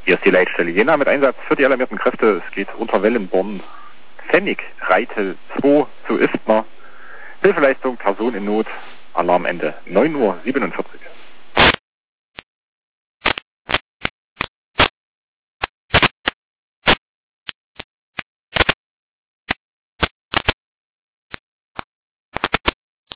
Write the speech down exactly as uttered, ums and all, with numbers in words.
Hier ist die Leitstelle Jena mit Einsatz für die alarmierten Kräfte. Es geht unter Wellenborn Pfennig, Reitel zwei zu Istmer. Hilfeleistung, Person in Not, Alarmende neun Uhr siebenundvierzig.